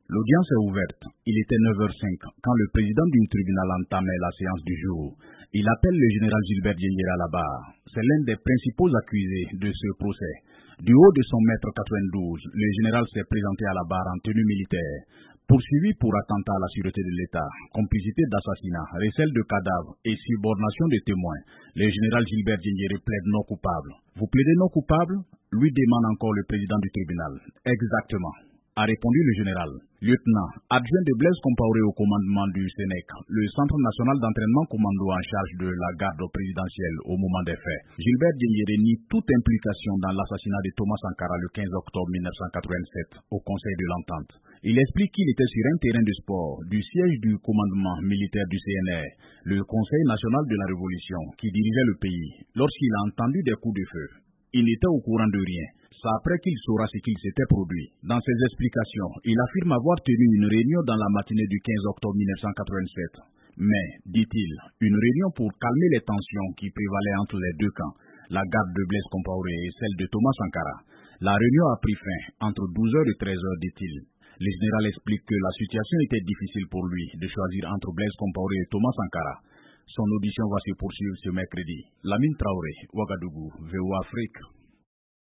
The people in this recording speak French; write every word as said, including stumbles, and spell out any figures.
L'audience est ouverte. Il était neuf heures cinq quand le président du tribunal entamait la séance du jour. Il appelle le général Gilbert Diendéré à la barre. C'est l'un des principaux accusés de ce procès. Du haut de son mètre quatre-vingt-douze, le général s'est présenté à la barre en tenue militaire. Poursuivi pour attentat à la sûreté de l'État, complicité d'assassinat, recel de cadavres et subornation de témoins, le général Gilbert Diendéré plaide non coupable. Vous plaidez non coupable? Lui demande encore le président du tribunal. Exactement, a répondu le général. Lieutenant, adjoint de Blaise Compaoré au commandement du S E N E C, le Centre national d'entraînement commando en charge de la garde présidentielle au moment des faits, Gilbert Diendéré nie toute implication dans l'assassinat de Thomas Sankara le quinze octobre mille neuf cent quatre-vingt-sept au Conseil de l'Entente. Il explique qu'il était sur un terrain de sport du siège du commandement militaire du C N R, le Conseil national de la Révolution, qui dirigeait le pays, lorsqu'il a entendu des coups de feu. Il n'était au courant de rien. C'est après qu'il saura ce qu'il s'était produit. Dans ses explications, il affirme avoir tenu une réunion dans la matinée du quinze octobre mille neuf cent quatre-vingt-sept. Mais, dit-il, une réunion pour calmer les tensions qui prévalaient entre les deux camps, la garde de Blaise Compaoré et celle de Thomas Sankara. La réunion a pris fin entre douze heures et treize heures, dit-il. Le général explique que la situation était difficile pour lui de choisir entre Blaise Compaoré et Thomas Sankara. Son audition va se poursuivre ce mercredi. Lamine Traoré, Ouagadougou, V O Afrique.